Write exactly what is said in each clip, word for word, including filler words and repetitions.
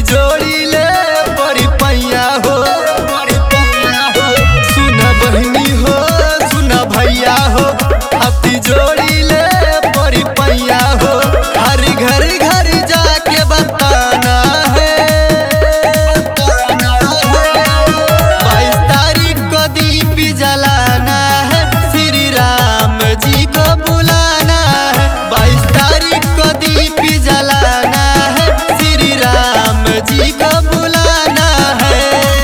जोड़ी ले बड़ी पैया हो, सुना बहनी हो सुना भैया हो, हाथी जोड़ी ले बड़ी पैया हो। हर घर घर जाके बताना है, बाईस तारीख को दीप जलाना है, श्री राम जी को बुलाना है। बाईस तारीख को दीप जलाना है, श्री राम जी को बुलाना है।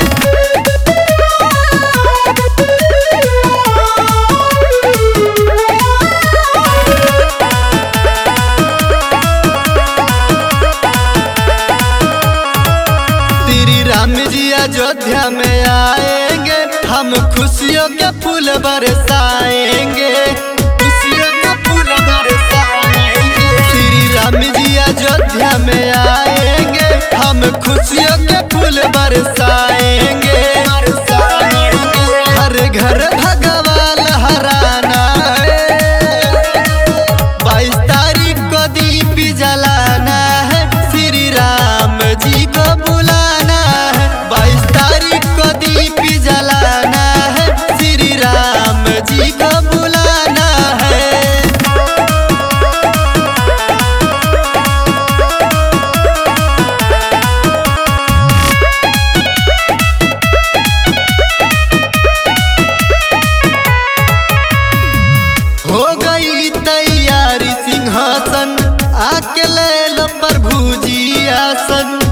श्री राम जी अयोध्या में आएंगे, हम खुशियों के फूल बरसाएंगे, खुशियों के फूल बरसाएंगे। श्री राम जी अयोध्या में आएंगे, हम खुशियों के फूल बरसाएंगे। हर घर भगवा लहराना है, बाईस तारीख को दीप जलाना है, श्री राम जी को बुलाना है। बाईस तारीख को दीप जलाना है, श्री राम जी को बुलाना है। हो गई तैयारी सिंहासन, आके ले लो प्रभु जी आसन।